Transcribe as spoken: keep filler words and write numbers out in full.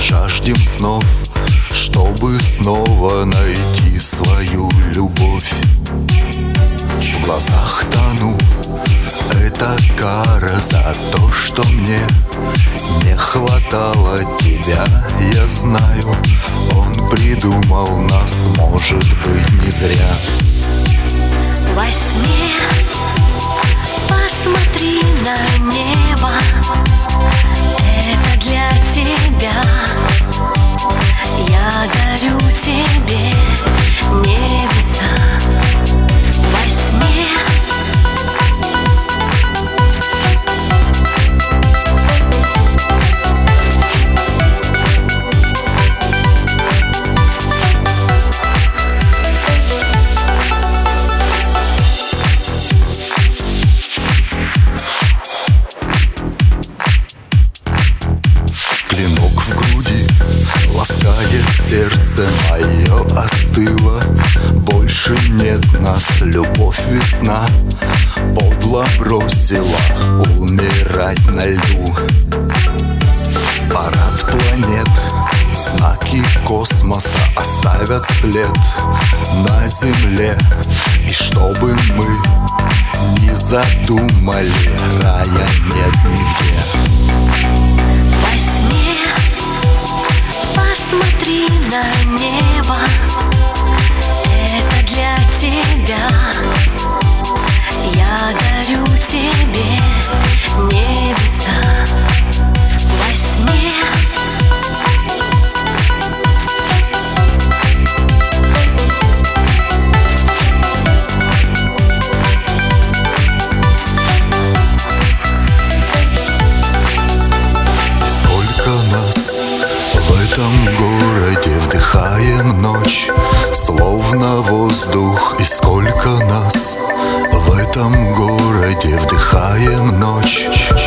жаждем снов, чтобы снова найти свою любовь. В глазах тону, это кара за то, что мне не хватало тебя. Я знаю, он придумал нас, может быть, не зря. Во сне посмотри на небо, это для тебя. Я дарю тебе небеса. Во сне клинок в груди ласкает сердце мое, остыло. Больше нет нас, любовь весна подло бросила умирать на льду. Парад планет, знаки космоса оставят след на земле. И чтобы мы не задумали, рая нет нигде. во сне посмотри на небо, это для тебя. Я дарю тебе небеса. Во сне сколько нас в этом городе, вдыхаем ночь, словно воздух. И сколько нас в этом городе, вдыхаем ночь.